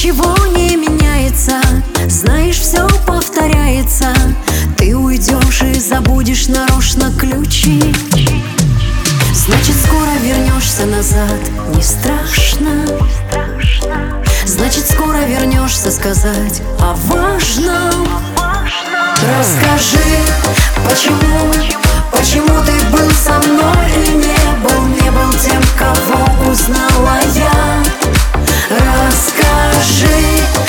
ничего не меняется, знаешь, все повторяется. Ты уйдешь и забудешь нарочно ключи. Значит, скоро вернешься назад, не страшно. Значит, скоро вернешься сказать о важном. Расскажи, почему ты был со мной и не был тем, кого узнала я. Расскажи,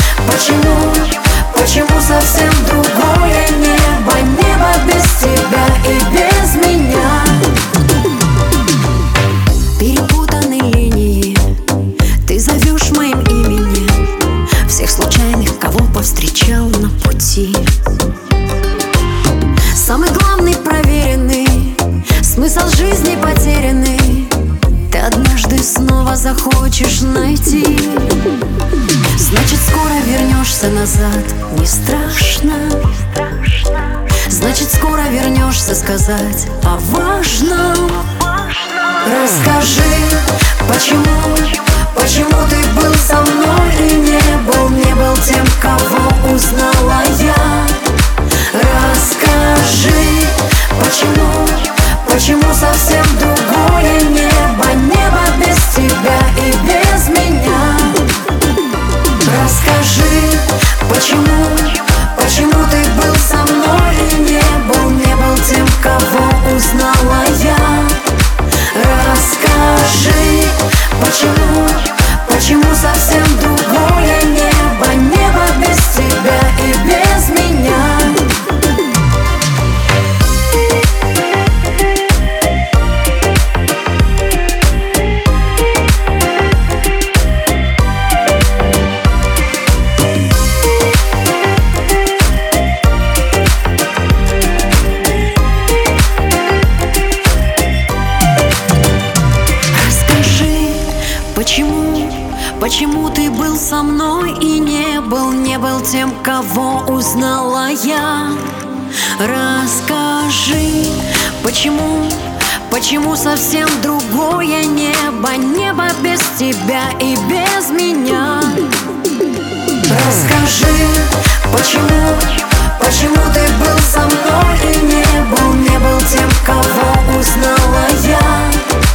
почему совсем другое небо без тебя и без меня. Перепутаны линии, ты зовешь моим именем всех случайных, кого повстречал на пути. Самый главный проверенный, смысл жизни потерянный, ты однажды снова захочешь найти. Значит, скоро вернешься назад, не страшно. Значит, скоро вернешься сказать о важном. Расскажи, почему ты был со мной и не был тем, кого узнала я. Расскажи, почему совсем другое небо без тебя и без меня. Расскажи, почему ты был со мной и не был тем, кого узнала я. Расскажи, почему совсем другое небо без тебя и без меня. Почему ты был со мной и не был тем, кого узнала я. Расскажи, почему совсем другое небо без тебя и без меня. Расскажи, почему ты был со мной и не был тем, кого узнала я.